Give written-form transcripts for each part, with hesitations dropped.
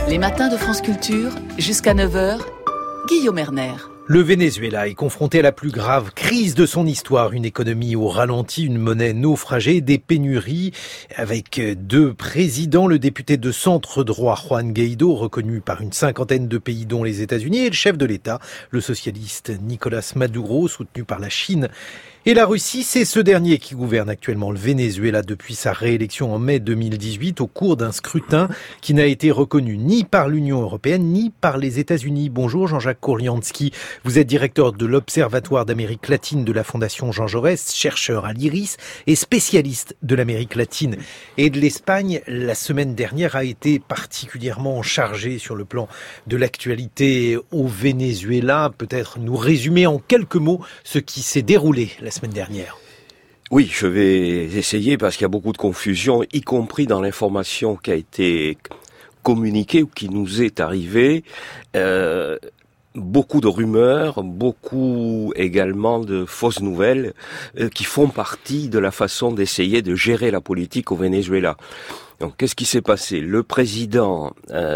Les matins de France Culture, jusqu'à 9h, Guillaume Erner. Le Venezuela est confronté à la plus grave crise de son histoire. Une économie au ralenti, une monnaie naufragée, des pénuries. Avec deux présidents, le député de centre droit Juan Guaidó, reconnu par une cinquantaine de pays dont les États-Unis, et le chef de l'État, le socialiste Nicolás Maduro, soutenu par la Chine et la Russie. C'est ce dernier qui gouverne actuellement le Venezuela depuis sa réélection en mai 2018 au cours d'un scrutin qui n'a été reconnu ni par l'Union européenne ni par les États-Unis. Bonjour Jean-Jacques Kourlianski, vous êtes directeur de l'Observatoire d'Amérique latine de la Fondation Jean Jaurès, chercheur à l'IRIS et spécialiste de l'Amérique latine et de l'Espagne. La semaine dernière a été particulièrement chargée sur le plan de l'actualité au Venezuela. Peut-être nous résumer en quelques mots ce qui s'est déroulé la semaine dernière. Oui, je vais essayer parce qu'il y a beaucoup de confusion, y compris dans l'information qui a été communiquée ou qui nous est arrivée. Beaucoup de rumeurs, beaucoup également de fausses nouvelles qui font partie de la façon d'essayer de gérer la politique au Venezuela. Donc, qu'est-ce qui s'est passé ? Le président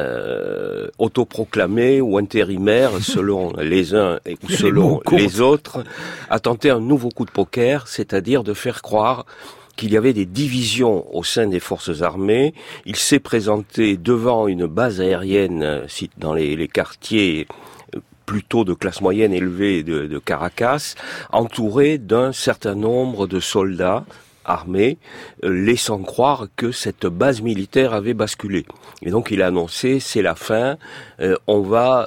autoproclamé ou intérimaire, selon les uns ou selon les autres, a tenté un nouveau coup de poker, c'est-à-dire de faire croire qu'il y avait des divisions au sein des forces armées. Il s'est présenté devant une base aérienne dans les quartiers plutôt de classe moyenne élevée de Caracas, entouré d'un certain nombre de soldats armés, laissant croire que cette base militaire avait basculé. Et donc il a annoncé, c'est la fin, on va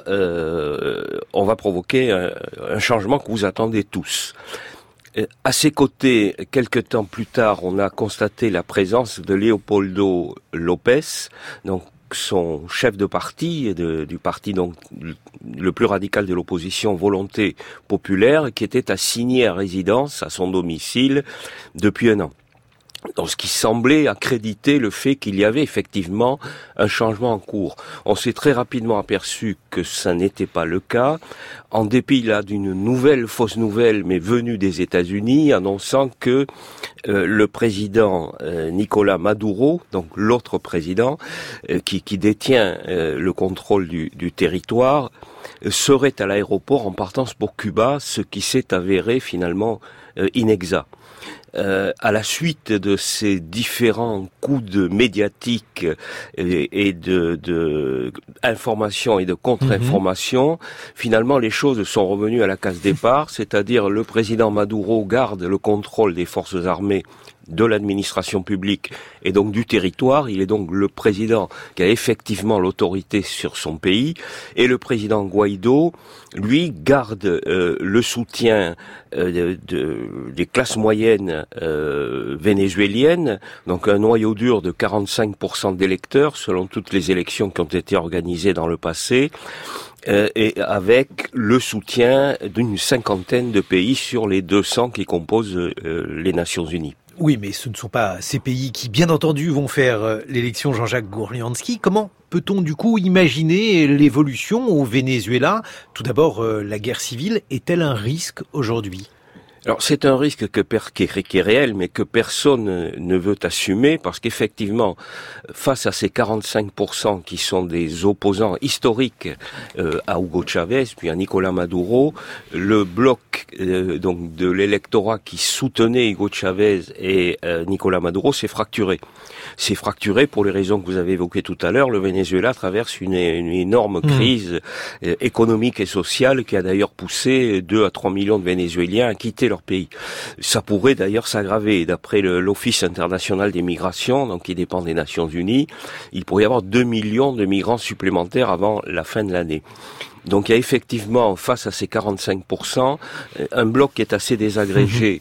provoquer un changement que vous attendez tous. À ses côtés, quelque temps plus tard, on a constaté la présence de Leopoldo López, donc son chef de parti, du parti donc le plus radical de l'opposition, Volonté populaire, qui était assigné à résidence à son domicile depuis un an. Donc, ce qui semblait accréditer le fait qu'il y avait effectivement un changement en cours. On s'est très rapidement aperçu que ça n'était pas le cas, en dépit là d'une nouvelle fausse nouvelle, mais venue des États-Unis, annonçant que le président Nicolás Maduro, donc l'autre président qui détient le contrôle du territoire, serait à l'aéroport en partance pour Cuba, ce qui s'est avéré finalement inexact. À la suite de ces différents coups de médiatiques et de informations et de contre-informations, finalement les choses sont revenues à la case départ, c'est-à-dire le président Maduro garde le contrôle des forces armées, de l'administration publique et donc du territoire. Il est donc le président qui a effectivement l'autorité sur son pays, et le président Guaidó, lui, garde le soutien des classes moyennes vénézuéliennes, donc un noyau dur de 45% d'électeurs selon toutes les élections qui ont été organisées dans le passé, et avec le soutien d'une cinquantaine de pays sur les 200 qui composent les Nations Unies. Oui, mais ce ne sont pas ces pays qui, bien entendu, vont faire l'élection. Jean-Jacques Kourlianski, comment peut-on du coup imaginer l'évolution au Venezuela ? Tout d'abord, la guerre civile est-elle un risque aujourd'hui ? Alors c'est un risque qui est réel, mais que personne ne veut assumer, parce qu'effectivement, face à ces 45% qui sont des opposants historiques à Hugo Chavez, puis à Nicolás Maduro, le bloc donc de l'électorat qui soutenait Hugo Chavez et Nicolás Maduro s'est fracturé. C'est fracturé pour les raisons que vous avez évoquées tout à l'heure. Le Venezuela traverse une énorme crise économique et sociale qui a d'ailleurs poussé 2 à 3 millions de Vénézuéliens à quitter leur pays. Ça pourrait d'ailleurs s'aggraver. D'après l'Office international des migrations, donc qui dépend des Nations Unies, il pourrait y avoir 2 millions de migrants supplémentaires avant la fin de l'année. Donc il y a effectivement, face à ces 45%, un bloc qui est assez désagrégé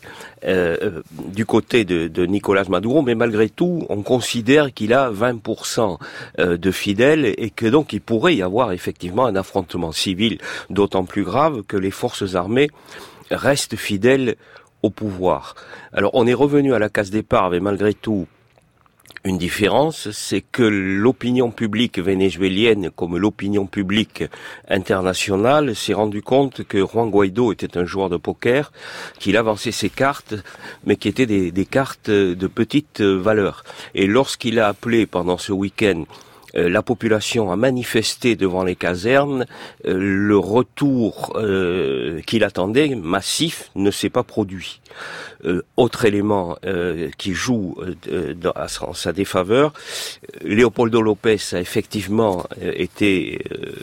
du côté de Nicolás Maduro, mais malgré tout, on considère qu'il a 20% de fidèles et que donc il pourrait y avoir effectivement un affrontement civil, d'autant plus grave que les forces armées restent fidèles au pouvoir. Alors on est revenu à la case départ, mais malgré tout, une différence, c'est que l'opinion publique vénézuélienne, comme l'opinion publique internationale, s'est rendu compte que Juan Guaidó était un joueur de poker, qu'il avançait ses cartes, mais qui étaient des cartes de petite valeur. Et lorsqu'il a appelé pendant ce week-end la population a manifesté devant les casernes, le retour qu'il attendait, massif, ne s'est pas produit. Autre élément qui joue en sa défaveur, Leopoldo López a effectivement été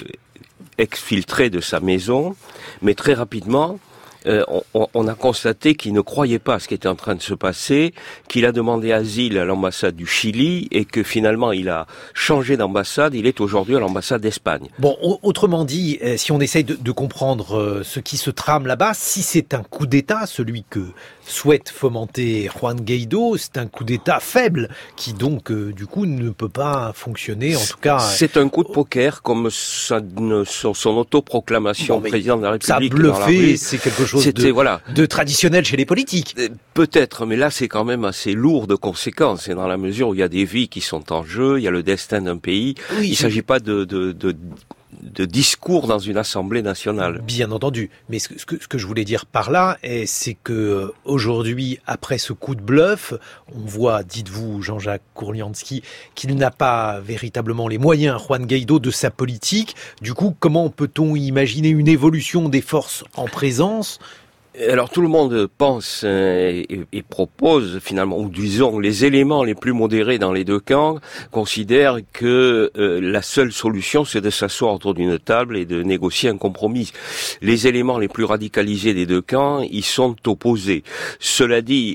exfiltré de sa maison, mais très rapidement, on a constaté qu'il ne croyait pas à ce qui était en train de se passer, qu'il a demandé asile à l'ambassade du Chili et que finalement il a changé d'ambassade, il est aujourd'hui à l'ambassade d'Espagne. Bon, autrement dit, si on essaye de comprendre ce qui se trame là-bas, si c'est un coup d'État, celui que souhaite fomenter Juan Guaidó, c'est un coup d'État faible qui donc du coup ne peut pas fonctionner, en tout cas... C'est un coup de poker comme son autoproclamation président de la République. Ça a bluffé, c'est quelque chose de traditionnel chez les politiques. Peut-être, mais là c'est quand même assez lourd de conséquences, et dans la mesure où il y a des vies qui sont en jeu, il y a le destin d'un pays, il ne s'agit pas de discours dans une assemblée nationale. Bien entendu, mais ce que je voulais dire par là, c'est que aujourd'hui, après ce coup de bluff, on voit, dites-vous, Jean-Jacques Kourlianski, qu'il n'a pas véritablement les moyens, Juan Guaidó, de sa politique. Du coup, comment peut-on imaginer une évolution des forces en présence ? Alors tout le monde pense et propose finalement, ou disons les éléments les plus modérés dans les deux camps considèrent que la seule solution c'est de s'asseoir autour d'une table et de négocier un compromis. Les éléments les plus radicalisés des deux camps y sont opposés. Cela dit,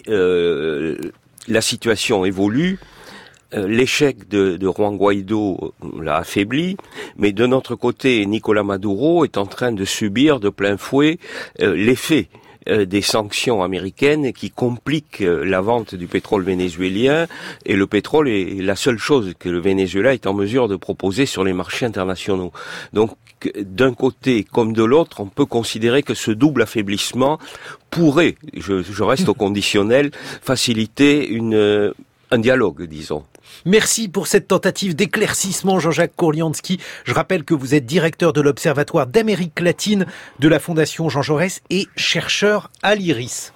la situation évolue. L'échec de Juan Guaidó l'a affaibli, mais de notre côté, Nicolás Maduro est en train de subir de plein fouet l'effet des sanctions américaines qui compliquent la vente du pétrole vénézuélien, et le pétrole est la seule chose que le Venezuela est en mesure de proposer sur les marchés internationaux. Donc d'un côté comme de l'autre, on peut considérer que ce double affaiblissement pourrait, je reste au conditionnel, faciliter un dialogue, disons. Merci pour cette tentative d'éclaircissement, Jean-Jacques Kourlianski. Je rappelle que vous êtes directeur de l'Observatoire d'Amérique latine de la Fondation Jean Jaurès et chercheur à l'IRIS.